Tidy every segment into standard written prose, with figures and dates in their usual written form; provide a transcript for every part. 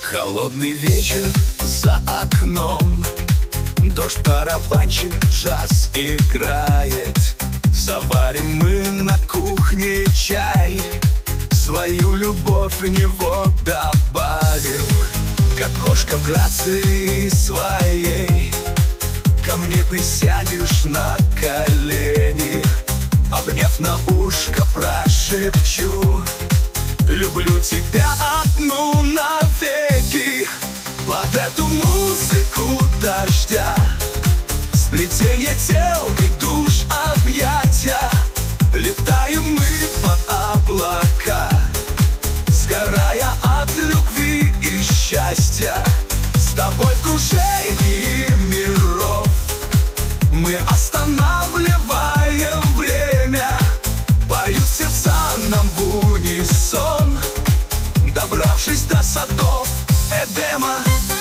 Холодный вечер за окном, дождь, барабанчик, джаз играет. Заварим мы на кухне чай, свою любовь в него добавим. Как кошка в грации своей, ко мне присядешь на колени, обняв на ушко, прошепчу: люблю тебя одну навеки. Под эту музыку дождя, сплетение тел и душ объятия, летаем мы под облака, сгорая от любви и счастья. С тобой в кружении миров мы останавливаем время, поют сердца нам в унисон, добравшись до садов Эдема.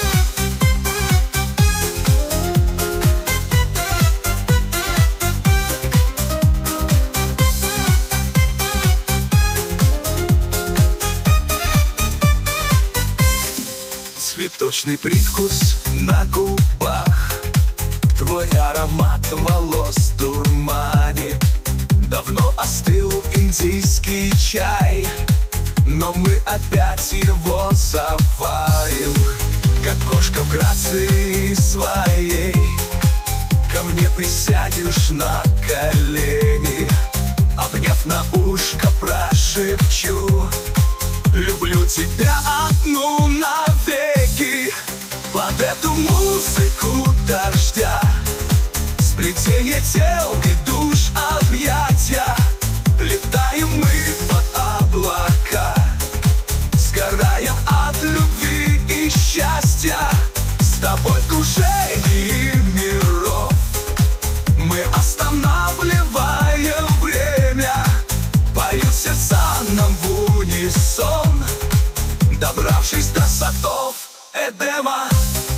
Цветочный привкус на губах, твой аромат волос дурманит. Давно остыл индийский чай, но мы опять его заварим. Как кошка в грации своей, ко мне присядешь на колени, обняв на ушко, прошепчу: люблю тебя одну навеки. Под эту музыку дождя, сплетение тел и душ объятия, летаем мы под облака, сгораем от любви и счастья. С тобой в кружении миров мы останавливаем время, поют сердца нам в унисон, добравшись до садов Эдема.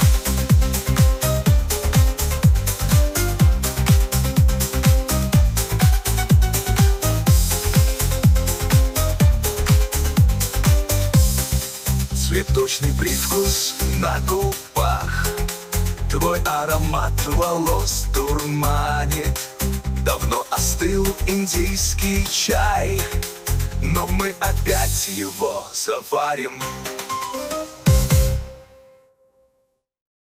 Цветочный привкус на губах, твой аромат волос дурманит. Давно остыл индийский чай, но мы опять его заварим.